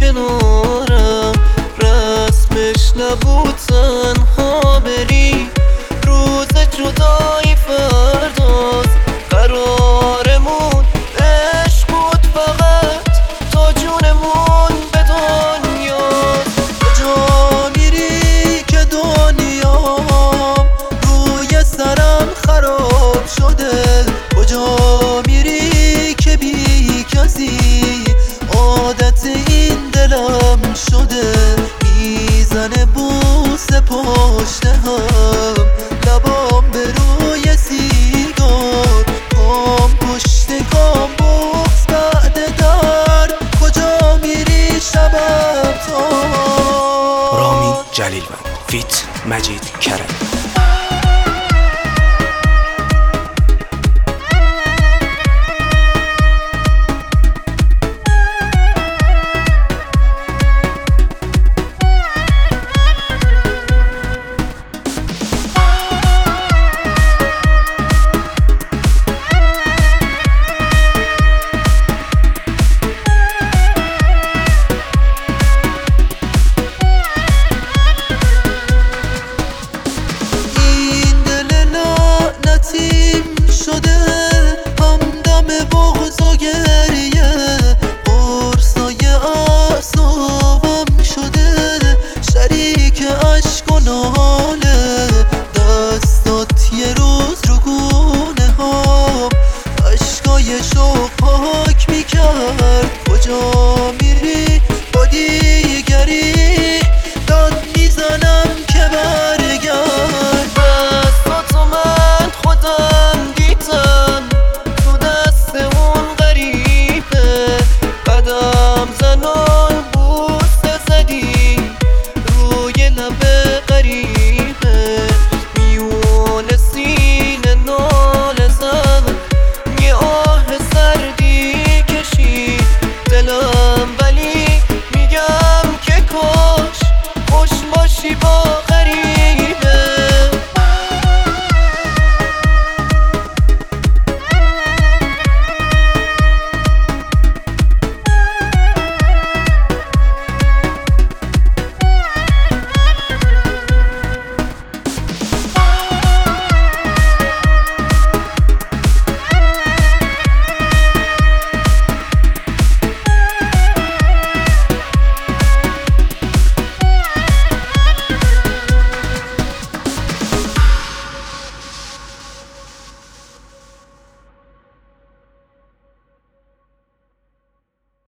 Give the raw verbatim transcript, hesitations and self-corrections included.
کنارم، رسمش نبود تنها بری. روز جدایی فرداست، قرارمون عشق بود فقط تا جونمون به دنیاست. کجا میری که دنیام روی سرم خراب شده؟ کجا میری که بی کسی عادت این دلم شده؟ میزنه بوس پشت هم، لبام به روی سیگار، کام پشت کام بغز بعد درد. کجا میری شبم تا رامین جلیلوند فیت مجید کرم.